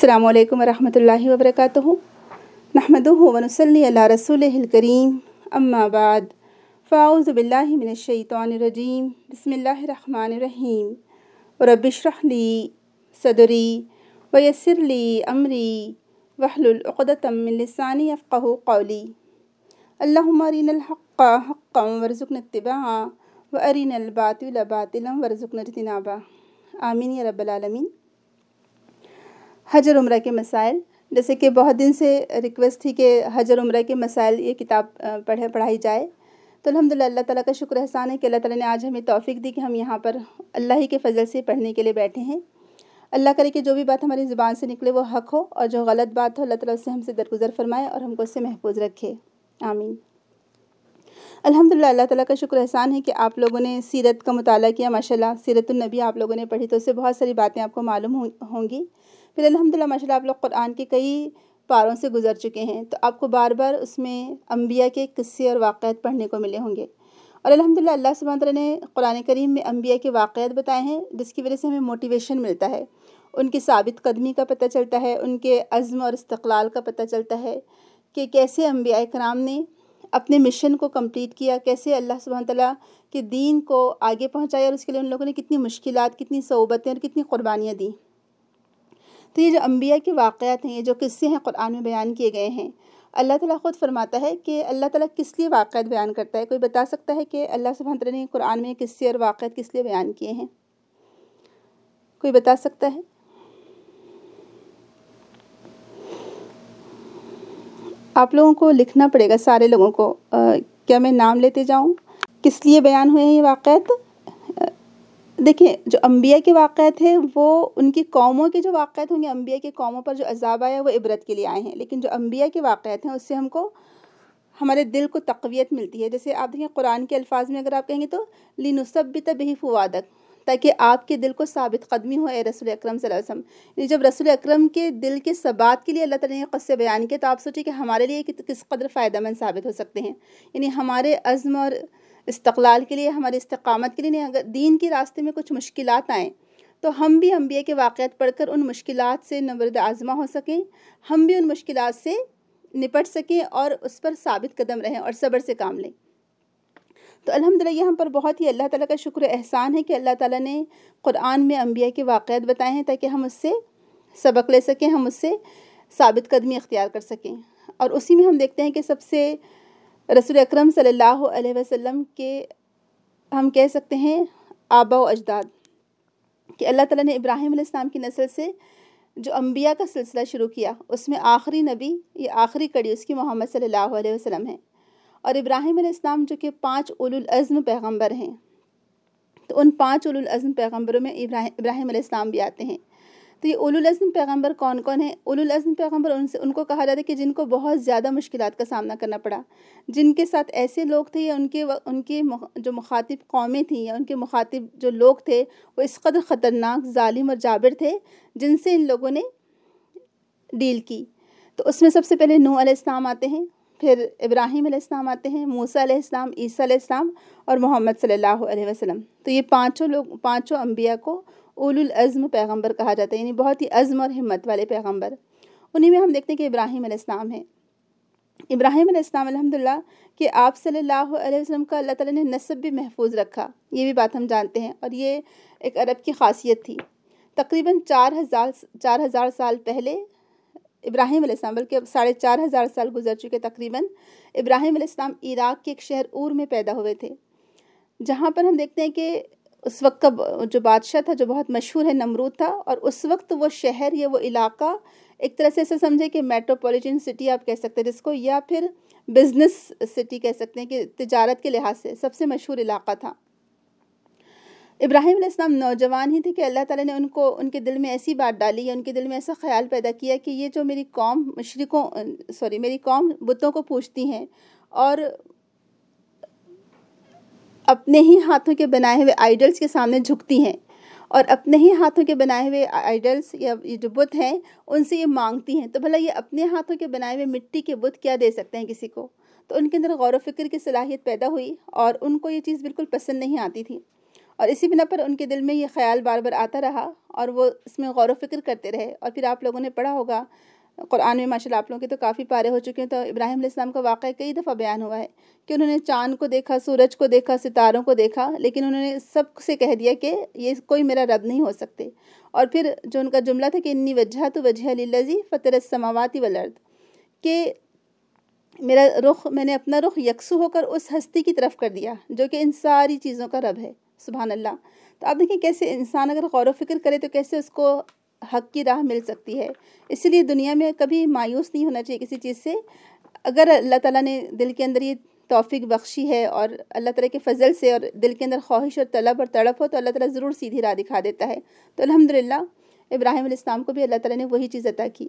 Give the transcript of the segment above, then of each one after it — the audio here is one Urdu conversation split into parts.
अस्सलामु अलैकुम वरहमतुल्लाहि वबरकातुहू नहमदुहु व नुसल्ली अला रसूलिहिल करीम अम्मा बाद फ़अऊज़ु बिल्लाहि मिनश शैतानिर रजीम बिस्मिल्लाहिर रहमानिर रहीम रब्बि इश्रह ली सदरी व यस्सिर ली अमरी वहलुल उक़दतम मिन लिसानी यफ़क़हू क़ौली अल्लाहुम्मा अरिनल हक़्क़ हक़्क़न वरज़ुक़ना इत्तिबाअ व अरिनल बातिला बातिलन वरज़ुक़ना इज्तिनाबा। आमीन या रब्बल आलमीन। हज और उम्रा के मसाइल, जैसे कि बहुत दिन से रिक्वेस्ट थी कि हज और उम्रा के मसाइल ये किताब पढ़ाई जाए, तो अल्हम्दुलिल्लाह अल्लाह ताला का शुक्र एहसान है कि अल्लाह ताला ने आज हमें तौफ़ीक दी कि हम यहाँ पर अल्लाह ही के फ़ज़ल से पढ़ने के लिए बैठे हैं। अल्लाह करे कि जो भी बात हमारी ज़ुबान से निकले वो हक़ हो और जो गलत बात हो अल्लाह ताला उससे हमसे दरगुज़र फ़रमाए और हमको उससे महफूज रखे। आमीन। अल्हम्दुलिल्लाह अल्लाह ताला का शुक्र एहसान है कि आप लोगों ने सीरत का मुताला किया। माशाल्लाह सीरतुन नबी आप लोगों ने पढ़ी तो उससे बहुत सारी बातें आपको मालूम होंगी। फिर अल्हम्दुलिल्लाह माशाल्लाह आप लोग कुरान के कई पारों से गुज़र चुके हैं, तो आपको बार बार उसमें अम्बिया के किस्से और वाक़यात पढ़ने को मिले होंगे। और अल्हम्दुलिल्लाह अल्लाह सुब्हान तआला ने कुरान करीम में अम्बिया के वाक़यात बताए हैं, जिसकी वजह से हमें मोटिवेशन मिलता है, उनकी साबित कदमी का पता चलता है, उनके अज़्म और इस्तिक़लाल का पता चलता है कि कैसे अम्बिया कराम ने अपने मिशन को कंप्लीट किया, कैसे अल्लाह सुब्हान तआला के दीन को आगे पहुँचाया और उसके लिए उन लोगों ने कितनी मुश्किलात, कितनी सऊबतें और कितनी क़ुरबानियाँ दी। तो ये जो अम्बिया के वाक़यात हैं, ये जो किस्से हैं कुरान में बयान किए गए हैं, अल्लाह ताला ख़ुद फरमाता है कि अल्लाह ताला किस लिए वाक़यात बयान करता है। कोई बता सकता है कि अल्लाह सुब्हान तआला ने कुरान में किस्से और वाक़यात किस लिए बयान किए हैं? कोई बता सकता है? आप लोगों को लिखना पड़ेगा, सारे लोगों को। क्या मैं नाम लेते जाऊँ? किस लिए बयान हुए हैं ये वाक़यात? देखिए, जो अम्बिया के वाक़यात हैं वो उनकी कौमों के जो वाक़यात होंगे, अम्बिया की कौमों पर जो अज़ाब आया वो इबरत के लिए आए हैं, लेकिन जो अम्बिया के वाक़यात हैं उससे हमको हमारे दिल को तक़वियत मिलती है। जैसे आप देखिए कुरान के अल्फाज में अगर आप कहेंगे तो लिनुसब्बित बिही फ़ुआदक, ताकि आपके दिल को साबित कदमी हो ए रसूल अकरम सल्लल्लाहु अलैहि वसल्लम। जब रसूल अकरम के दिल के सबात के लिए अल्लाह ताला ने क़स्से बयान किए, तो आप सोचिए कि हमारे लिए किस कदर फ़ायदेमंद साबित हो सकते हैं। यानी हमारे अज़्म और इस्तिक़लाल के लिए, हमारे इस्तिक़ामत के लिए, अगर दीन के रास्ते में कुछ मुश्किलात आएँ तो हम भी अम्बिया के वाक़यात पढ़कर उन मुश्किलात से नबरद आज़मा हो सकें, हम भी उन मुश्किलात से निपट सकें और उस पर साबित कदम रहें और सब्र से काम लें। तो अल्हम्दुलिल्लाह यहाँ पर बहुत ही अल्लाह ताला का शुक्र एहसान है कि अल्लाह ताला ने कुरान में अम्बिया के वाक़यात बताए हैं ताकि हम उससे सबक ले सकें, हम उससे साबित कदमी इख्तियार कर सकें। और उसी में हम देखते हैं कि सबसे रसूल अकरम सल्लल्लाहु अलैहि वसल्लम के हम कह सकते हैं आबा व अजदाद, कि अल्लाह ताला ने इब्राहीम अलैहिस्सलाम की नस्ल से जो अम्बिया का सिलसिला शुरू किया, उसमें आखिरी नबी, ये आखिरी कड़ी उसकी मोहम्मद सल्लल्लाहु अलैहि वसल्लम है। और इब्राहीम अलैहिस्सलाम जो कि 5 उलुल अज़्म पैगम्बर हैं, तो उन 5 उलुल अज़्म पैगम्बरों में इब्राहीम अलैहिस्सलाम भी आते हैं। तो ये उलुल अज़्म पैगम्बर कौन कौन है? उलुल अज़्म पैगम्बर उनको कहा जाता है कि जिनको बहुत ज़्यादा मुश्किलात का सामना करना पड़ा, जिनके साथ ऐसे लोग थे या उनके जो मुखातिब कौमें थीं या उनके मुखातिब जो लोग थे वो इस कदर ख़तरनाक, ज़ालिम और जाबिर थे जिनसे इन लोगों ने डील की। तो उसमें सबसे पहले नूह अलैहिस्सलाम आते हैं, फिर इब्राहीम अलैहिस्सलाम आते हैं, मूसा अलैहिस्सलाम, ईसा अलैहिस्सलाम और मोहम्मद सल्लल्लाहु अलैहि वसल्लम। तो ये पाँचों अम्बिया को उलुल अज़्म पैगम्बर कहा जाता है, यानी बहुत ही अज़्म और हिम्मत वाले पैगम्बर। उन्हीं में हम देखते हैं कि इब्राहीम अलैहिस्सलाम है। इब्राहीम अलैहिस्सलाम अल्हम्दुलिल्लाह कि आप सल्लल्लाहु अलैहि वसल्लम का अल्लाह ताला ने नस्ब भी महफूज रखा, ये भी बात हम जानते हैं, और ये एक अरब की ख़ासियत थी। तकरीबन 4,000 साल पहले इब्राहीम अलैहिस्सलाम, बल्कि अब 4,500 साल गुजर चुके तकरीबन, इब्राहीम अलैहिस्सलाम इराक़ के एक शहर ऊर में पैदा हुए थे, जहाँ पर हम देखते हैं कि उस वक्त का जो बादशाह था जो बहुत मशहूर है, नमरूद था। और उस वक्त वो शहर या वो इलाका एक तरह से ऐसे समझे कि मेट्रोपॉलिटन सिटी आप कह सकते हैं जिसको, या फिर बिज़नेस सिटी कह सकते हैं कि तिजारत के लिहाज से सबसे मशहूर इलाका था। इब्राहीम अलैहिस्सलाम नौजवान ही थे कि अल्लाह ताला ने उनके दिल में ऐसी बात डाली या उनके दिल में ऐसा ख्याल पैदा किया कि ये जो मेरी कौम बुतों को पूजती हैं और अपने ही हाथों के बनाए हुए आइडल्स के सामने झुकती हैं, और अपने ही हाथों के बनाए हुए आइडल्स या ये जो बुत हैं उनसे ये मांगती हैं, तो भला ये अपने हाथों के बनाए हुए मिट्टी के बुत क्या दे सकते हैं किसी को? तो उनके अंदर गौर व फिक्र की सलाहियत पैदा हुई और उनको ये चीज़ बिल्कुल पसंद नहीं आती थी। اور اسی بنا پر ان کے دل میں یہ خیال بار بار آتا رہا اور وہ اس میں غور و فکر کرتے رہے. اور پھر آپ لوگوں نے پڑھا ہوگا قرآن میں، ماشاء اللہ آپ لوگوں کے تو کافی پارے ہو چکے ہیں، تو ابراہیم علیہ السلام کا واقعہ کئی دفعہ بیان ہوا ہے کہ انہوں نے چاند کو دیکھا، سورج کو دیکھا، ستاروں کو دیکھا، لیکن انہوں نے سب سے کہہ دیا کہ یہ کوئی میرا رب نہیں ہو سکتے. اور پھر جو ان کا جملہ تھا کہ انی وجہت وجہ للذی فطر السماوات والارض، کہ میں نے اپنا رخ یکسو ہو کر اس ہستی کی طرف کر دیا جو کہ ان ساری چیزوں کا رب ہے. سبحان اللہ. تو آپ دیکھیں کیسے انسان اگر غور و فکر کرے تو کیسے اس کو حق کی راہ مل سکتی ہے. اسی لیے دنیا میں کبھی مایوس نہیں ہونا چاہیے کسی چیز سے. اگر اللہ تعالیٰ نے دل کے اندر یہ توفیق بخشی ہے اور اللہ تعالیٰ کے فضل سے، اور دل کے اندر خواہش اور طلب اور تڑپ ہو، تو اللہ تعالیٰ ضرور سیدھی راہ دکھا دیتا ہے. تو الحمدللہ ابراہیم علیہ السلام کو بھی اللہ تعالیٰ نے وہی چیز عطا کی.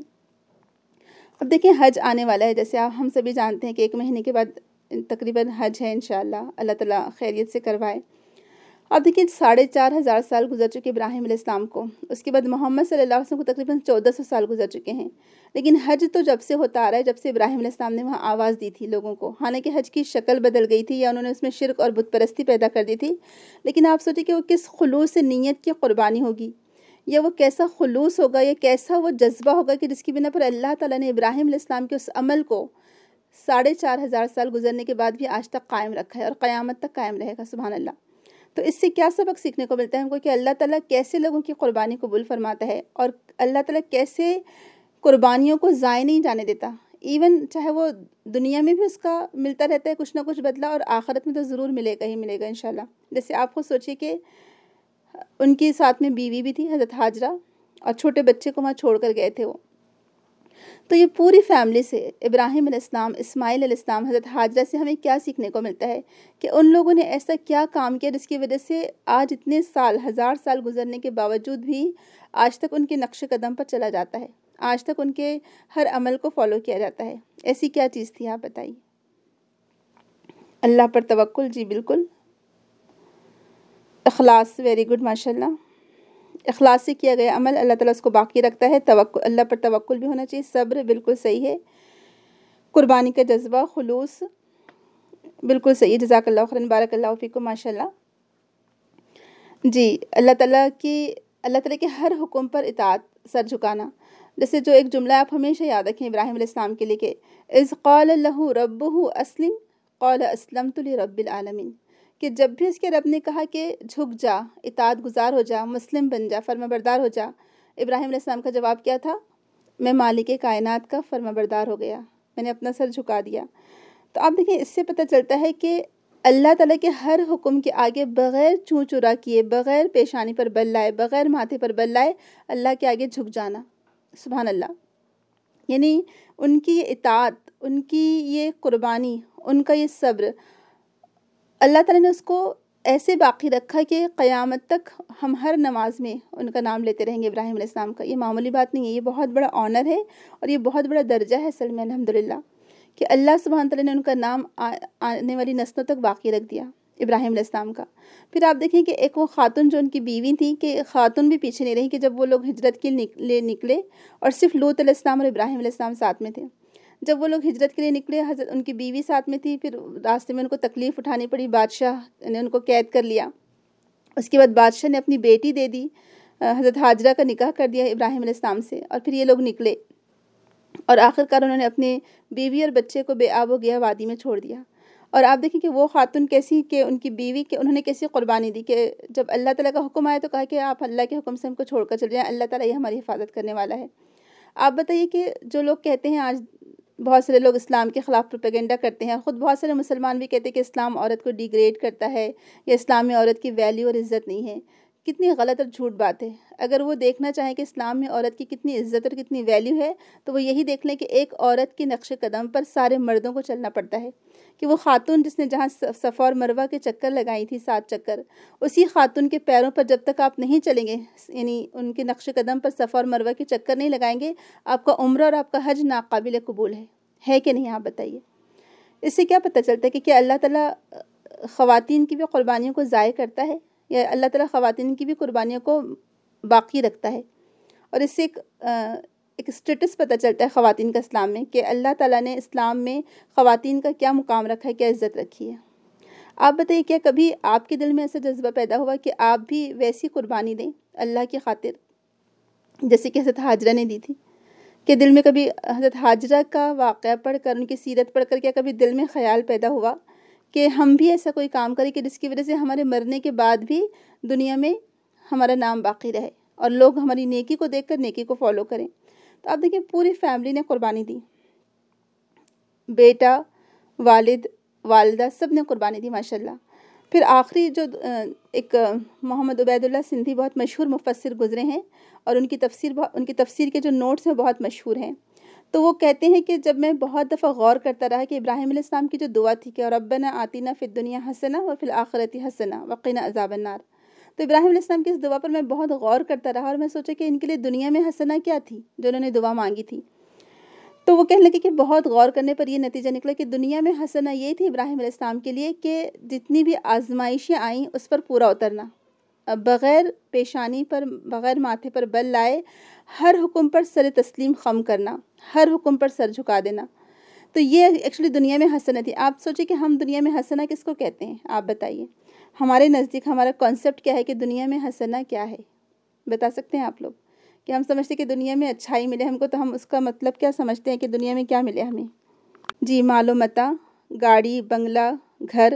اب دیکھیں حج آنے والا ہے، جیسے ہم سبھی جانتے ہیں کہ 1 مہینے کے بعد تقریباً حج ہے انشاءاللہ، اللہ تعالیٰ خیریت سے کروائے. اب دیکھیں 4,500 سال گزر چکے ابراہیم علیہ السلام کو. اس کے بعد محمد صلی اللہ علیہ وسلم کو تقریباً 1400 سال گزر چکے ہیں. لیکن حج تو جب سے ہوتا آ رہا ہے، جب سے ابراہیم علیہ السلام نے وہاں آواز دی تھی لوگوں کو. حالانکہ حج کی شکل بدل گئی تھی، یا انہوں نے اس میں شرک اور بت پرستی پیدا کر دی تھی، لیکن آپ سوچیں کہ وہ کس خلوص نیت کی قربانی ہوگی، یا وہ کیسا خلوص ہوگا، یا کیسا وہ جذبہ ہوگا کہ جس کی بنا پر اللہ تعالیٰ نے ابراہیم علیہ السلام کے اس عمل کو 4,500 سال گزرنے کے بعد بھی آج تک قائم رکھا ہے اور قیامت تک قائم رہے گا. سبحان اللہ. تو اس سے کیا سبق سیکھنے کو ملتا ہے ہم کو کہ اللہ تعالیٰ کیسے لوگوں کی قربانی قبول فرماتا ہے، اور اللہ تعالیٰ کیسے قربانیوں کو ضائع نہیں جانے دیتا. ایون چاہے وہ دنیا میں بھی اس کا ملتا رہتا ہے کچھ نہ کچھ بدلہ، اور آخرت میں تو ضرور ملے گا ہی ملے گا انشاءاللہ. جیسے آپ خود سوچیے کہ ان کی ساتھ میں بیوی بھی تھی حضرت ہاجرہ، اور چھوٹے بچے کو وہاں چھوڑ کر گئے تھے وہ. تو یہ پوری فیملی سے ابراہیم علیہ السلام، اسماعیل علیہ السلام، حضرت ہاجرہ سے ہمیں کیا سیکھنے کو ملتا ہے کہ ان لوگوں نے ایسا کیا کام کیا جس کی وجہ سے آج اتنے سال، 1000 سال گزرنے کے باوجود بھی آج تک ان کے نقش قدم پر چلا جاتا ہے، آج تک ان کے ہر عمل کو فالو کیا جاتا ہے. ایسی کیا چیز تھی آپ بتائیے. اللہ پر توکل، جی بالکل. اخلاص، ویری گڈ، ماشاءاللہ. اخلاص سے کیا گیا عمل اللہ تعالیٰ اس کو باقی رکھتا ہے. توکل، اللہ پر توکل بھی ہونا چاہیے. صبر، بالکل صحیح ہے. قربانی کا جذبہ، خلوص، بالکل صحیح. جزاک اللہ خیرا، بارک اللہ فیکم، ماشاءاللہ. جی، اللہ تعالیٰ کے ہر حکم پر اطاعت، سر جھکانا. جیسے جو ایک جملہ آپ ہمیشہ یاد رکھیں ابراہیم علیہ السلام کے لیے کہ اذ قال له ربه اسلم قال اسلمت لرب العالمین، کہ جب بھی اس کے رب نے کہا کہ جھک جا، اطاعت گزار ہو جا، مسلم بن جا، فرما بردار ہو جا، ابراہیم علیہ السلام کا جواب کیا تھا؟ میں مالک کائنات کا فرما بردار ہو گیا، میں نے اپنا سر جھکا دیا. تو آپ دیکھیں اس سے پتہ چلتا ہے کہ اللہ تعالیٰ کے ہر حکم کے آگے بغیر چوں چرا کیے، بغیر پیشانی پر بل لائے، بغیر ماتھے پر بل لائے، اللہ کے آگے جھک جانا. سبحان اللہ. یعنی ان کی یہ اطاعت، ان کی یہ قربانی، ان کا یہ صبر، اللہ تعالیٰ نے اس کو ایسے باقی رکھا کہ قیامت تک ہم ہر نماز میں ان کا نام لیتے رہیں گے ابراہیم علیہ السلام کا. یہ معمولی بات نہیں ہے، یہ بہت بڑا آنر ہے اور یہ بہت بڑا درجہ ہے اصل میں، الحمدللہ، کہ اللہ سبحانہ تعالیٰ نے ان کا نام آنے والی نسلوں تک باقی رکھ دیا ابراہیم علیہ السلام کا. پھر آپ دیکھیں کہ ایک وہ خاتون جو ان کی بیوی تھی، کہ خاتون بھی پیچھے نہیں رہی کہ جب وہ لوگ ہجرت کے لیے نکلے اور صرف لوط علیہ السلام اور ابراہیم علیہ السلام ساتھ میں تھے. جب وہ لوگ ہجرت کے لیے نکلے، ان کی بیوی ساتھ میں تھی، پھر راستے میں ان کو تکلیف اٹھانی پڑی، بادشاہ نے ان کو قید کر لیا. اس کے بعد بادشاہ نے اپنی بیٹی دے دی، حضرت ہاجرہ کا نکاح کر دیا ابراہیم علیہ السلام سے، اور پھر یہ لوگ نکلے اور آخر کار انہوں نے اپنے بیوی اور بچے کو بے آب و گیا وادی میں چھوڑ دیا. اور آپ دیکھیں کہ وہ خاتون کیسی، کہ ان کی بیوی کہ انہوں نے کیسی قربانی دی کہ جب اللہ تعالیٰ کا حکم آیا تو کہا کہ آپ اللہ کے حکم سے ہم کو چھوڑ کر چل جائیں، اللہ تعالیٰ یہ ہماری حفاظت کرنے والا ہے. آپ بتائیے کہ جو لوگ کہتے ہیں، آج بہت سارے لوگ اسلام کے خلاف پروپیگنڈا کرتے ہیں، خود بہت سارے مسلمان بھی کہتے ہیں کہ اسلام عورت کو ڈیگریڈ کرتا ہے، یا اسلام میں عورت کی ویلیو اور عزت نہیں ہے. کتنی غلط اور جھوٹ بات ہے. اگر وہ دیکھنا چاہیں کہ اسلام میں عورت کی کتنی عزت اور کتنی ویلیو ہے تو وہ یہی دیکھ لیں کہ ایک عورت کے نقش قدم پر سارے مردوں کو چلنا پڑتا ہے. کہ وہ خاتون جس نے جہاں صفا اور مروہ کے چکر لگائی تھی 7 چکر، اسی خاتون کے پیروں پر جب تک آپ نہیں چلیں گے، یعنی ان کے نقش قدم پر صفا اور مروہ کے چکر نہیں لگائیں گے، آپ کا عمرہ اور آپ کا حج ناقابل قبول ہے کہ نہیں؟ آپ بتائیے. اس سے کیا پتہ چلتا ہے کہ کیا اللہ تعالیٰ خواتین کی بھی قربانیوں کو ضائع کرتا ہے، یا اللہ تعالیٰ خواتین کی بھی قربانیوں کو باقی رکھتا ہے؟ اور اس سے ایک اسٹیٹس پتہ چلتا ہے خواتین کا اسلام میں، کہ اللہ تعالیٰ نے اسلام میں خواتین کا کیا مقام رکھا ہے، کیا عزت رکھی ہے. آپ بتائیے کیا کبھی آپ کے دل میں ایسا جذبہ پیدا ہوا کہ آپ بھی ویسی قربانی دیں اللہ کی خاطر جیسے کہ حضرت حاجرہ نے دی تھی؟ کہ دل میں کبھی حضرت حاجرہ کا واقعہ پڑھ کر، ان کی سیرت پڑھ کر کیا کبھی دل میں خیال پیدا ہوا کہ ہم بھی ایسا کوئی کام کریں کہ جس کی وجہ سے ہمارے مرنے کے بعد بھی دنیا میں ہمارا نام باقی رہے اور لوگ ہماری نیکی کو دیکھ کر نیکی کو فالو کریں؟ تو آپ دیکھیں پوری فیملی نے قربانی دی، بیٹا، والد، والدہ، سب نے قربانی دی ماشاءاللہ۔ پھر آخری جو ایک محمد عبید اللہ سندھی بہت مشہور مفسر گزرے ہیں، اور ان کی تفسیر کے جو نوٹس ہیں بہت مشہور ہیں۔ تو وہ کہتے ہیں کہ جب میں بہت دفعہ غور کرتا رہا کہ ابراہیم علیہ السلام کی جو دعا تھی کہ ربنا آتنا فی الدنیا حسنہ وفی الآخرۃ حسنہ وقنا عذاب النار، تو ابراہیم علیہ السلام کی اس دعا پر میں بہت غور کرتا رہا، اور میں سوچا کہ ان کے لیے دنیا میں حسنہ کیا تھی جو انہوں نے دعا مانگی تھی؟ تو وہ کہنے لگے کہ بہت غور کرنے پر یہ نتیجہ نکلا کہ دنیا میں حسنہ یہ تھی ابراہیم علیہ السلام کے لیے کہ جتنی بھی آزمائشیں آئیں اس پر پورا اترنا، بغیر پیشانی پر، بغیر ماتھے پر بل لائے ہر حکم پر سر تسلیم خم کرنا، ہر حکم پر سر جھکا دینا۔ تو یہ ایکچولی دنیا میں حسنہ تھی۔ آپ سوچیں کہ ہم دنیا میں حسنہ کس کو کہتے ہیں؟ آپ بتائیے، ہمارے نزدیک ہمارا کانسیپٹ کیا ہے کہ دنیا میں حسنہ کیا ہے؟ بتا سکتے ہیں آپ لوگ؟ کہ ہم سمجھتے کہ دنیا میں اچھائی ملے ہم کو، تو ہم اس کا مطلب کیا سمجھتے ہیں کہ دنیا میں کیا ملے ہمیں؟ جی، مال و متاع، گاڑی، بنگلہ، گھر،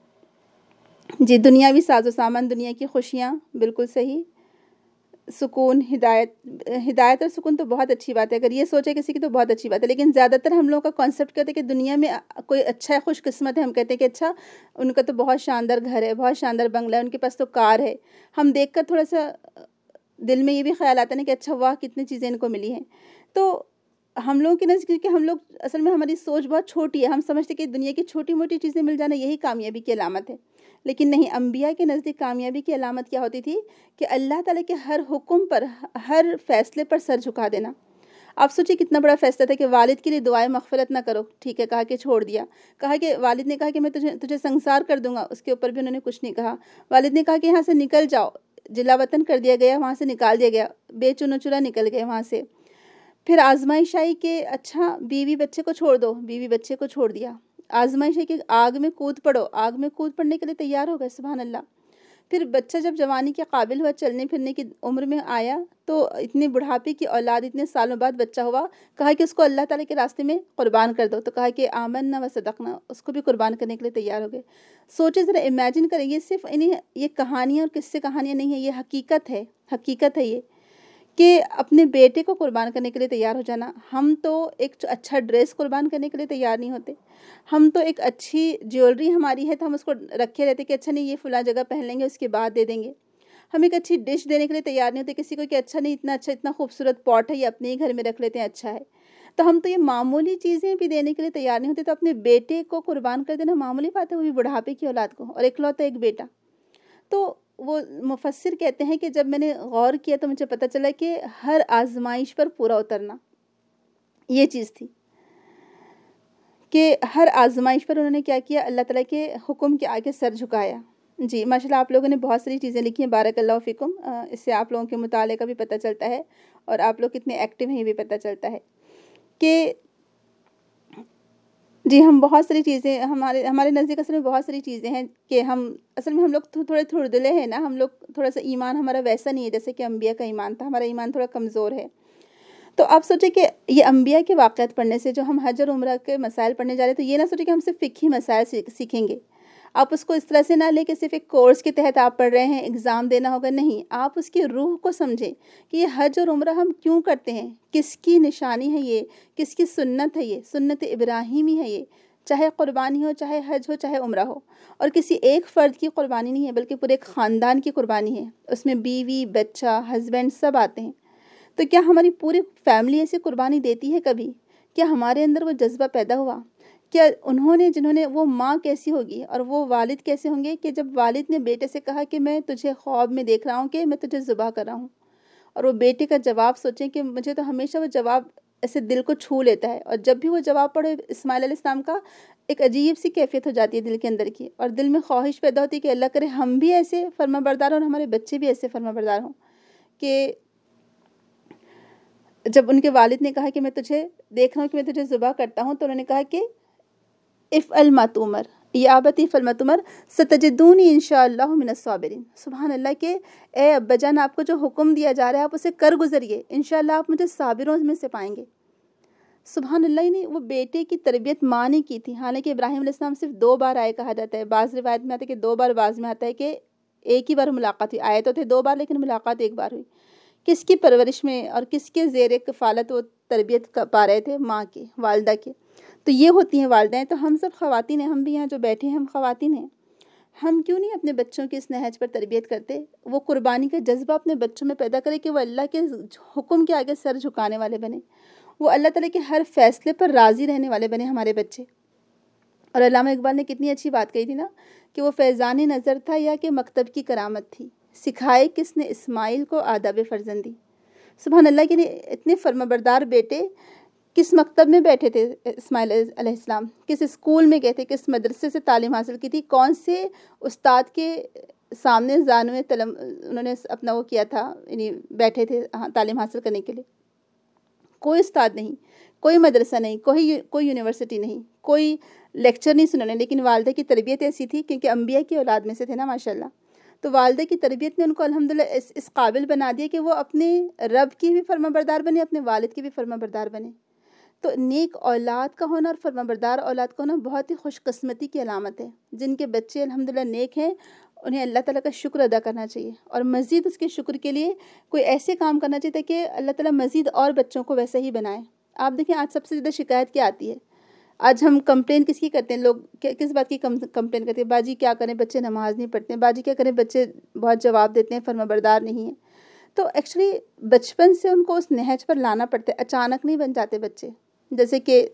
جی دنیاوی ساز و سامان، دنیا کی خوشیاں، بالکل صحیح، سکون، ہدایت اور سکون تو بہت اچھی بات ہے، اگر یہ سوچے کسی کی تو بہت اچھی بات ہے، لیکن زیادہ تر ہم لوگوں کا کانسیپٹ کہتے ہیں کہ دنیا میں کوئی اچھا ہے، خوش قسمت ہے، ہم کہتے ہیں کہ اچھا ان کا تو بہت شاندار گھر ہے، بہت شاندار بنگلہ ہے، ان کے پاس تو کار ہے۔ ہم دیکھ کر تھوڑا سا دل میں یہ بھی خیال آتا ہے نا کہ اچھا واہ کتنی چیزیں ان کو ملی ہیں۔ تو ہم لوگوں کے نزدیک کہ ہم لوگ اصل میں ہماری سوچ بہت چھوٹی ہے، ہم سمجھتے کہ دنیا کی چھوٹی موٹی چیزیں مل جانا یہی کامیابی کی علامت ہے، لیکن نہیں، انبیاء کے نزدیک کامیابی کی علامت کیا ہوتی تھی کہ اللہ تعالیٰ کے ہر حکم پر، ہر فیصلے پر سر جھکا دینا۔ آپ سوچیں کتنا بڑا فیصلہ تھا کہ والد کے لیے دعائیں مغفرت نہ کرو، ٹھیک ہے، کہا کہ چھوڑ دیا، کہا کہ والد نے کہا کہ میں تجھے سنسار کر دوں گا، اس کے اوپر بھی انہوں نے کچھ نہیں کہا۔ والد نے کہا کہ یہاں سے نکل جاؤ، جلا وطن کر دیا گیا، وہاں سے نکال دیا گیا، بے چنو چرا نکل گئے وہاں سے۔ پھر آزمائش آئی کہ اچھا بیوی بچے کو چھوڑ دو، بیوی بچے کو چھوڑ دیا۔ آزمائش ہے کہ آگ میں کود پڑو، آگ میں کود پڑنے کے لیے تیار ہو گئے، سبحان اللہ۔ پھر بچہ جب جوانی کے قابل ہوا، چلنے پھرنے کی عمر میں آیا، تو اتنے بڑھاپے کی اولاد، اتنے سالوں بعد بچہ ہوا، کہا کہ اس کو اللہ تعالیٰ کے راستے میں قربان کر دو، تو کہا کہ آمنا و صدقنا، اس کو بھی قربان کرنے کے لیے تیار ہو گئے۔ سوچے ذرا، امیجن کریں، یہ صرف یہ کہانیاں اور قصے کہانیاں نہیں ہیں، یہ حقیقت ہے، حقیقت ہے یہ کہ اپنے بیٹے کو قربان کرنے کے لیے تیار ہو جانا۔ ہم تو ایک اچھا ڈریس قربان کرنے کے لیے تیار نہیں ہوتے، ہم تو ایک اچھی جیولری ہماری ہے تو ہم اس کو رکھے رہتے کہ اچھا نہیں یہ فلاں جگہ پہن لیں گے اس کے بعد دے دیں گے۔ ہم ایک اچھی ڈش دینے کے لیے تیار نہیں ہوتے کسی کو کہ اچھا نہیں اتنا اچھا اتنا خوبصورت پاٹ ہے، یہ اپنے ہی گھر میں رکھ لیتے ہیں، اچھا ہے۔ تو ہم تو یہ معمولی چیزیں بھی دینے کے لیے تیار نہیں ہوتے، تو اپنے بیٹے کو قربان کر دینا معمولی بات ہے، وہ بھی بڑھاپے کی اولاد کو، اور اکلوتا ایک بیٹا۔ تو وہ مفسر کہتے ہیں کہ جب میں نے غور کیا تو مجھے پتہ چلا کہ ہر آزمائش پر پورا اترنا یہ چیز تھی، کہ ہر آزمائش پر انہوں نے کیا کیا، اللہ تعالیٰ کے حکم کے آگے سر جھکایا۔ جی ماشاءاللہ، آپ لوگوں نے بہت ساری چیزیں لکھی ہیں، بارک اللہ فیکم، اس سے آپ لوگوں کے مطالعے کا بھی پتہ چلتا ہے، اور آپ لوگ کتنے ایکٹیو ہیں یہ بھی پتہ چلتا ہے کہ جی ہم بہت ساری چیزیں، ہمارے نزدیک اصل میں بہت ساری چیزیں ہیں کہ ہم اصل میں ہم لوگ تھوڑے تھردلے ہیں نا، ہم لوگ تھوڑا سا ایمان ہمارا ویسا نہیں ہے جیسے کہ انبیاء کا ایمان تھا، ہمارا ایمان تھوڑا کمزور ہے۔ تو آپ سوچیں کہ یہ انبیاء کے واقعات پڑھنے سے جو ہم حج اور عمرہ کے مسائل پڑھنے جا رہے ہیں، تو یہ نہ سوچیں کہ ہم صرف فقہی مسائل سیکھیں گے۔ آپ اس کو اس طرح سے نہ لیں کہ صرف ایک کورس کے تحت آپ پڑھ رہے ہیں، ایگزام دینا ہوگا، نہیں، آپ اس کی روح کو سمجھیں کہ یہ حج اور عمرہ ہم کیوں کرتے ہیں، کس کی نشانی ہے یہ، کس کی سنت ہے یہ، سنت ابراہیمی ہے یہ، چاہے قربانی ہو، چاہے حج ہو، چاہے عمرہ ہو، اور کسی ایک فرد کی قربانی نہیں ہے بلکہ پورے ایک خاندان کی قربانی ہے، اس میں بیوی، بچہ، ہسبینڈ سب آتے ہیں۔ تو کیا ہماری پوری فیملی ایسی قربانی دیتی ہے کبھی؟ کیا ہمارے اندر وہ جذبہ پیدا ہوا؟ کیا جنہوں نے وہ ماں کیسی ہوگی اور وہ والد کیسے ہوں گے کہ جب والد نے بیٹے سے کہا کہ میں تجھے خواب میں دیکھ رہا ہوں کہ میں تجھے ذبح کر رہا ہوں، اور وہ بیٹے کا جواب سوچیں کہ مجھے تو ہمیشہ وہ جواب ایسے دل کو چھو لیتا ہے، اور جب بھی وہ جواب پڑھے اسماعیل علیہ السلام کا، ایک عجیب سی کیفیت ہو جاتی ہے دل کے اندر کی، اور دل میں خواہش پیدا ہوتی ہے کہ اللہ کرے ہم بھی ایسے فرما بردار ہوں اور ہمارے بچے بھی ایسے فرما بردار ہوں۔ کہ جب ان کے والد نے کہا کہ میں تجھے دیکھ رہا ہوں کہ میں تجھے ذبح کرتا ہوں، تو انہوں نے کہا کہ افعل ما تؤمر، یا ابتی فلمت عمر ستجدونی انشاءاللہ من الصابرین. سبحان اللہ کہ اے ابا جان آپ کو جو حکم دیا جا رہا ہے آپ اسے کر گزریے، انشاءاللہ آپ مجھے صابروں میں سے پائیں گے. سبحان اللہ. نے وہ بیٹے کی تربیت ماں نے کی تھی. حالانکہ ابراہیم علیہ السلام صرف 2 بار آئے کہا جاتا ہے، بعض روایت میں آتا ہے کہ 2 بار، بعض میں آتا ہے کہ ایک ہی بار ملاقات ہوئی. آئے تو تھے 2 بار لیکن ملاقات ایک بار ہوئی. کس کی پرورش میں اور کس کے زیر کفالت وہ تربیت پا رہے تھے؟ ماں کے، والدہ کے. تو یہ ہوتی ہیں والدہیں. تو ہم سب خواتین ہیں، ہم بھی یہاں جو بیٹھے ہیں ہم خواتین ہیں. ہم کیوں نہیں اپنے بچوں کی اس نہج پر تربیت کرتے؟ وہ قربانی کا جذبہ اپنے بچوں میں پیدا کرے کہ وہ اللہ کے حکم کے آگے سر جھکانے والے بنے، وہ اللہ تعالیٰ کے ہر فیصلے پر راضی رہنے والے بنے ہمارے بچے. اور علامہ اقبال نے کتنی اچھی بات کہی تھی نا کہ وہ فیضان نظر تھا یا کہ مکتب کی کرامت تھی، سکھائے کس نے اسماعیل کو آداب فرزندی. سبحان اللہ کہ اتنے فرمانبردار بیٹے کس مکتب میں بیٹھے تھے اسماعیل علیہ السلام، کس اسکول میں گئے تھے، کس مدرسے سے تعلیم حاصل کی تھی، کون سے استاد کے سامنے زانوئے انہوں نے اپنا وہ کیا تھا، یعنی بیٹھے تھے تعلیم حاصل کرنے کے لیے. کوئی استاد نہیں، کوئی مدرسہ نہیں، کوئی یونیورسٹی نہیں، کوئی لیکچر نہیں سننے، لیکن والدہ کی تربیت ایسی تھی کیونکہ انبیاء کی اولاد میں سے تھے نا ماشاءاللہ. تو والدہ کی تربیت نے ان کو الحمدللہ اس قابل بنا دیا کہ وہ اپنے رب کی بھی فرمانبردار بنے، اپنے والد کی بھی فرمانبردار بنے. تو نیک اولاد کا ہونا اور فرمانبردار اولاد کا ہونا بہت ہی خوش قسمتی کی علامت ہے. جن کے بچے الحمدللہ نیک ہیں انہیں اللہ تعالیٰ کا شکر ادا کرنا چاہیے، اور مزید اس کے شکر کے لیے کوئی ایسے کام کرنا چاہیے کہ اللہ تعالیٰ مزید اور بچوں کو ویسے ہی بنائے. آپ دیکھیں آج سب سے زیادہ شکایت کیا آتی ہے؟ آج ہم کمپلین کس کی کرتے ہیں؟ لوگ کس بات کی کمپلین کرتے ہیں؟ باجی کیا کریں بچے نماز نہیں پڑھتے ہیں، باجی کیا کریں بچے بہت جواب دیتے ہیں، فرمانبردار نہیں ہیں. تو ایکچولی بچپن سے ان کو اس نہج پر لانا پڑتا ہے، اچانک نہیں بن جاتے بچے. جیسے کہ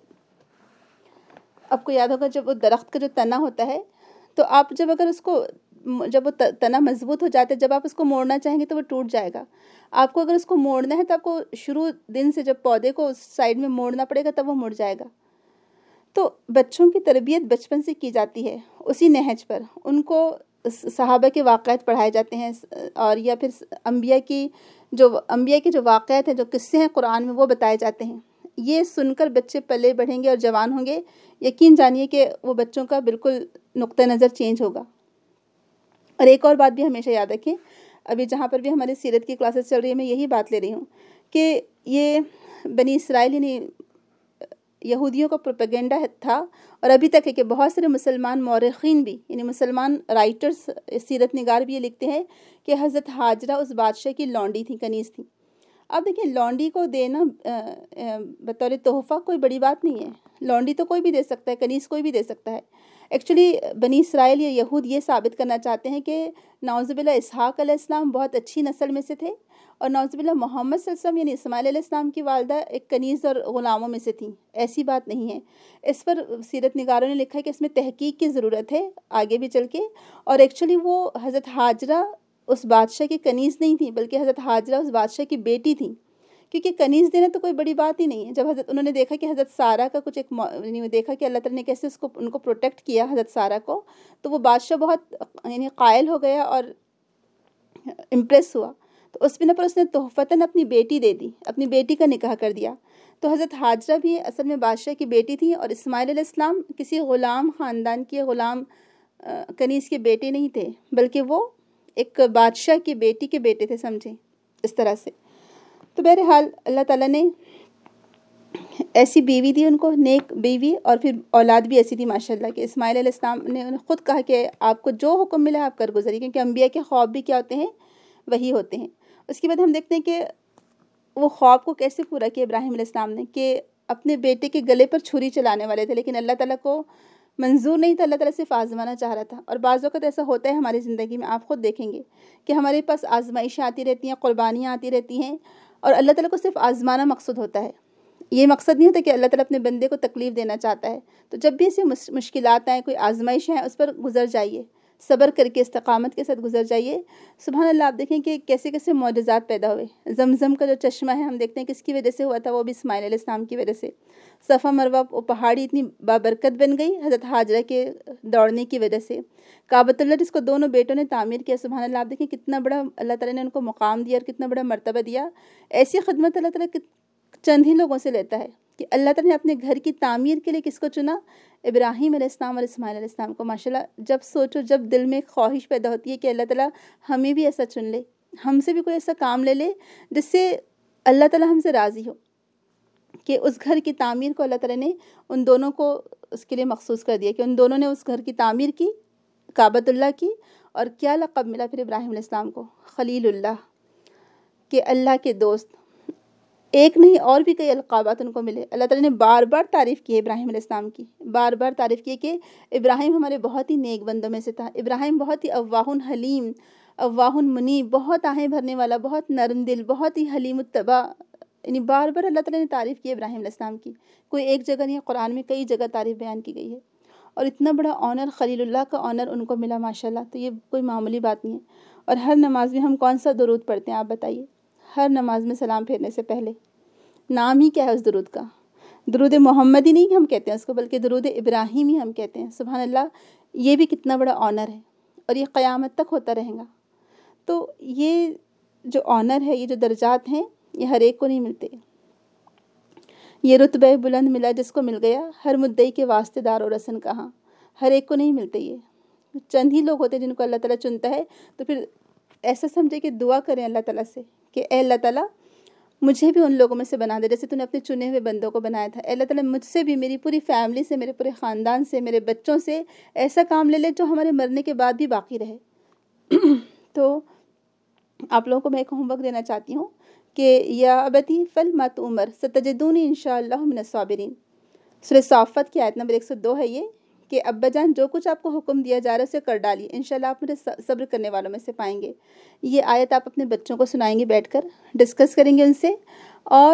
آپ کو یاد ہوگا جب وہ درخت کا جو تنا ہوتا ہے تو آپ جب اگر اس کو جب وہ تنا مضبوط ہو جاتا ہے، جب آپ اس کو موڑنا چاہیں گے تو وہ ٹوٹ جائے گا. آپ کو اگر اس کو موڑنا ہے تو آپ کو شروع دن سے جب پودے کو اس سائڈ میں موڑنا پڑے گا تب وہ مڑ جائے گا. تو بچوں کی تربیت بچپن سے کی جاتی ہے اسی نہج پر. ان کو صحابہ کے واقعات پڑھائے جاتے ہیں، اور یا پھر انبیاء کے جو واقعات ہیں، جو قصے ہیں قرآن میں وہ بتائے جاتے ہیں. یہ سن کر بچے پلے بڑھیں گے اور جوان ہوں گے، یقین جانیے کہ وہ بچوں کا بالکل نقطہ نظر چینج ہوگا. اور ایک اور بات بھی ہمیشہ یاد رکھیں، ابھی جہاں پر بھی ہماری سیرت کی کلاسز چل رہی ہے میں یہی بات لے رہی ہوں کہ یہ بنی اسرائیل یعنی یہودیوں کا پروپیگنڈا تھا، اور ابھی تک ہے کہ بہت سارے مسلمان مورخین بھی یعنی مسلمان رائٹرز سیرت نگار بھی یہ لکھتے ہیں کہ حضرت ہاجرہ اس بادشاہ کی لونڈی تھی، کنیز تھی. اب دیکھیں لونڈی کو دینا بطور تحفہ کوئی بڑی بات نہیں ہے. لونڈی تو کوئی بھی دے سکتا ہے، کنیز کوئی بھی دے سکتا ہے. ایکچولی بنی اسرائیل یا یہود یہ ثابت کرنا چاہتے ہیں کہ نعوذ باللہ اسحاق علیہ السلام بہت اچھی نسل میں سے تھے، اور نعوذ باللہ محمد صلی اللہ علیہ وسلم یعنی اسماعیل علیہ السلام کی والدہ ایک کنیز اور غلاموں میں سے تھیں. ایسی بات نہیں ہے. اس پر سیرت نگاروں نے لکھا ہے کہ اس میں تحقیق کی ضرورت ہے آگے بھی چل کے. اور ایکچولی وہ حضرت ہاجرہ اس بادشاہ کی کنیز نہیں تھیں بلکہ حضرت ہاجرہ اس بادشاہ کی بیٹی تھیں، کیونکہ کنیز دینا تو کوئی بڑی بات ہی نہیں ہے. جب انہوں نے دیکھا کہ حضرت سارہ کا کچھ یعنی دیکھا کہ اللہ تعالیٰ نے کیسے ان کو پروٹیکٹ کیا حضرت سارہ کو، تو وہ بادشاہ بہت یعنی قائل ہو گیا اور امپریس ہوا. تو اس بنا پر اس نے تحفتاً اپنی بیٹی دے دی، اپنی بیٹی کا نکاح کر دیا. تو حضرت ہاجرہ بھی اصل میں بادشاہ کی بیٹی تھی، اور اسماعیل علیہ السلام کسی غلام خاندان کے غلام کنیز کے بیٹے نہیں تھے بلکہ وہ ایک بادشاہ کی بیٹی کے بیٹے تھے، سمجھیں اس طرح سے. تو بہرحال اللہ تعالیٰ نے ایسی بیوی دی ان کو، نیک بیوی، اور پھر اولاد بھی ایسی تھی ماشاءاللہ کہ اسماعیل علیہ السلام نے خود کہا کہ آپ کو جو حکم ملا آپ کر گزریے، کیونکہ انبیاء کے خواب بھی کیا ہوتے ہیں؟ وہی ہوتے ہیں. اس کے بعد ہم دیکھتے ہیں کہ وہ خواب کو کیسے پورا کیا ابراہیم علیہ السلام نے، کہ اپنے بیٹے کے گلے پر چھری چلانے والے تھے لیکن اللہ تعالیٰ کو منظور نہیں تھا. اللہ تعالیٰ صرف آزمانا چاہ رہا تھا. اور بعض وقت ایسا ہوتا ہے ہماری زندگی میں، آپ خود دیکھیں گے کہ ہمارے پاس آزمائشیں آتی رہتی ہیں، قربانیاں آتی رہتی ہیں، اور اللہ تعالیٰ کو صرف آزمانا مقصود ہوتا ہے. یہ مقصد نہیں ہوتا کہ اللہ تعالیٰ اپنے بندے کو تکلیف دینا چاہتا ہے. تو جب بھی ایسے مشکلات آئیں، کوئی آزمائش ہیں، اس پر گزر جائیے، صبر کر کے استقامت کے ساتھ گزر جائیے. سبحان اللہ. آپ دیکھیں کہ کیسے کیسے معجزات پیدا ہوئے. زمزم کا جو چشمہ ہے ہم دیکھتے ہیں کس کی وجہ سے ہوا تھا، وہ بھی اسماعیل علیہ السلام کی وجہ سے. صفا مروہ وہ پہاڑی اتنی بابرکت بن گئی حضرت ہاجرہ کے دوڑنے کی وجہ سے. کعبۃ اللہ جس کو دونوں بیٹوں نے تعمیر کیا، سبحان اللہ. آپ دیکھیں کتنا بڑا اللہ تعالیٰ نے ان کو مقام دیا اور کتنا بڑا مرتبہ دیا. ایسی خدمت اللہ تعالیٰ چند ہی لوگوں سے لیتا ہے کہ اللہ تعالیٰ نے اپنے گھر کی تعمیر کے لیے کس کو چنا؟ ابراہیم علیہ السلام اور اسماعیل علیہ السلام کو. ماشاءاللہ جب سوچو، جب دل میں ایک خواہش پیدا ہوتی ہے کہ اللہ تعالیٰ ہمیں بھی ایسا چن لے، ہم سے بھی کوئی ایسا کام لے لے جس سے اللہ تعالیٰ ہم سے راضی ہو، کہ اس گھر کی تعمیر کو اللہ تعالیٰ نے ان دونوں کو اس کے لیے مخصوص کر دیا کہ ان دونوں نے اس گھر کی تعمیر کی، کعبۃ اللہ کی. اور کیا لقب ملا پھر ابراہیم علیہ السلام کو؟ خلیل اللہ، کہ اللہ کے دوست. ایک نہیں اور بھی کئی القابات ان کو ملے. اللہ تعالیٰ نے بار بار تعریف کی ہے ابراہیم علیہ السلام کی، بار بار تعریف کی کہ ابراہیم ہمارے بہت ہی نیک بندوں میں سے تھا. ابراہیم بہت ہی اواہ حلیم، اواہ منیب، بہت آہیں بھرنے والا، بہت نرم دل، بہت ہی حلیم الطبع. یعنی بار بار اللہ تعالیٰ نے تعریف کی ابراہیم علیہ السلام کی. کوئی ایک جگہ نہیں ہے، قرآن میں کئی جگہ تعریف بیان کی گئی ہے. اور اتنا بڑا آنر، خلیل اللہ کا آنر ان کو ملا ماشاءاللہ. تو یہ کوئی معمولی بات نہیں ہے. اور ہر نماز میں ہم کون سا درود پڑھتے ہیں آپ بتائیے؟ ہر نماز میں سلام پھیرنے سے پہلے نام ہی کیا ہے اس درود کا؟ درود محمد ہی نہیں ہم کہتے ہیں اس کو، بلکہ درود ابراہیم ہی ہم کہتے ہیں. سبحان اللہ، یہ بھی کتنا بڑا آنر ہے، اور یہ قیامت تک ہوتا رہے گا. تو یہ جو آنر ہے، یہ جو درجات ہیں، یہ ہر ایک کو نہیں ملتے. یہ رتبہ بلند ملا جس کو مل گیا، ہر مدعی کے واسطے دار و رسن کہاں. ہر ایک کو نہیں ملتے. یہ چند ہی لوگ ہوتے ہیں جن کو اللہ تعالیٰ چنتا ہے. تو پھر ایسا سمجھے کہ دعا کریں اللہ تعالیٰ سے کہ اے اللہ تعالیٰ مجھے بھی ان لوگوں میں سے بنا دے جیسے تو نے اپنے چنے ہوئے بندوں کو بنایا تھا. اے اللہ تعالیٰ مجھ سے بھی، میری پوری فیملی سے، میرے پورے خاندان سے، میرے بچوں سے ایسا کام لے لے جو ہمارے مرنے کے بعد بھی باقی رہے. تو آپ لوگوں کو میں ایک ہوم ورک دینا چاہتی ہوں کہ یا ابتی فل ما تؤمر ستجدونی انشاءاللہ من الصابرین. سورہ صافت کی آیت نمبر 102 ہے یہ، کہ ابا جان جو کچھ آپ کو حکم دیا جا رہا ہے اسے کر ڈالیے، انشاءاللہ آپ مجھے صبر کرنے والوں میں سے پائیں گے. یہ آیت آپ اپنے بچوں کو سنائیں گے، بیٹھ کر ڈسکس کریں گے ان سے، اور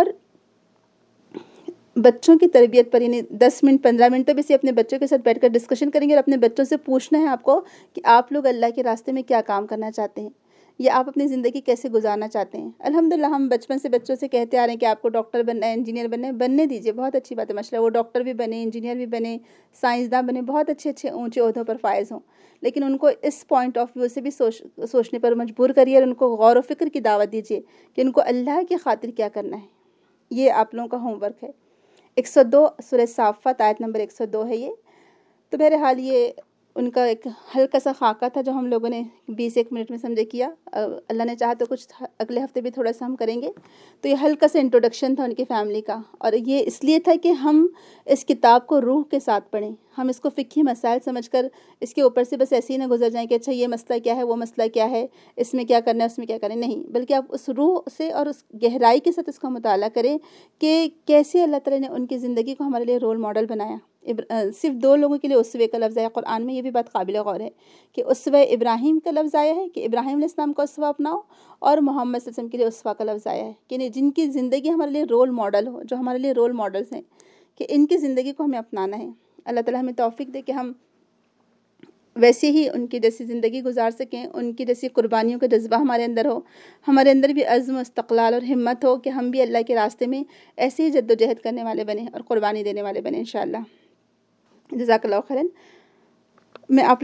بچوں کی تربیت پر، یعنی 10 منٹ 15 منٹ تک اسے اپنے بچوں کے ساتھ بیٹھ کر ڈسکشن کریں گے. اور اپنے بچوں سے پوچھنا ہے آپ کو کہ آپ لوگ اللہ کے راستے میں کیا کام کرنا چاہتے ہیں، یا آپ اپنی زندگی کیسے گزارنا چاہتے ہیں. الحمدللہ ہم بچپن سے بچوں سے کہتے آ رہے ہیں کہ آپ کو ڈاکٹر بننا ہے، انجینئر بننا ہے. بننے دیجیے، بہت اچھی بات ہے ماشاءاللہ. وہ ڈاکٹر بھی بنے، انجینئر بھی بنے، سائنسداں بنے، بہت اچھے اچھے اونچے عہدوں پر فائز ہوں. لیکن ان کو اس پوائنٹ آف ویو سے بھی سوچنے پر مجبور کریے، اور ان کو غور و فکر کی دعوت دیجیے کہ ان کو اللہ کی خاطر کیا کرنا ہے. یہ آپ لوگوں کا ہوم ورک ہے. 102 سورہ صافت آیت نمبر 102 ہے یہ. تو بہرحال یہ ان کا ایک ہلکا سا خاکہ تھا جو ہم لوگوں نے 20-1 منٹ میں سمجھے کیا. اللہ نے چاہا تو کچھ اگلے ہفتے بھی تھوڑا سا ہم کریں گے. تو یہ ہلکا سا انٹروڈکشن تھا ان کی فیملی کا، اور یہ اس لیے تھا کہ ہم اس کتاب کو روح کے ساتھ پڑھیں. ہم اس کو فقہی مسائل سمجھ کر اس کے اوپر سے بس ایسے ہی نہ گزر جائیں کہ اچھا یہ مسئلہ کیا ہے، وہ مسئلہ کیا ہے، اس میں کیا کرنا ہے، اس میں کیا کرنا ہے. نہیں، بلکہ آپ اس روح سے اور اس گہرائی کے ساتھ اس کا مطالعہ کریں کہ کیسے اللہ تعالیٰ نے ان کی زندگی کو ہمارے لیے رول ماڈل بنایا. صرف 2 لوگوں کے لیے اسوے کا لفظ آیا قرآن میں. یہ بھی بات قابل غور ہے کہ اسوہ ابراہیم کا لفظ آیا ہے کہ ابراہیم علیہ السلام کا اسوہ اپناؤ، اور محمد صلی اللہ علیہ وسلم کے لیے اسوہ کا لفظ آیا ہے کہ جن کی زندگی ہمارے لیے رول ماڈل ہو، جو ہمارے لیے رول ماڈلز ہیں، کہ ان کی زندگی کو ہمیں اپنانا ہے. اللہ تعالیٰ ہمیں توفیق دے کہ ہم ویسے ہی ان کی جیسی زندگی گزار سکیں، ان کی جیسی قربانیوں کا جذبہ ہمارے اندر ہو، ہمارے اندر بھی عزم و استقلال اور ہمت ہو کہ ہم بھی اللہ کے راستے میں ایسے ہی جد و جہد کرنے والے بنیں اور قربانی دینے والے بنیں انشاءاللہ. جزاک اللہ خیراً. میں آپ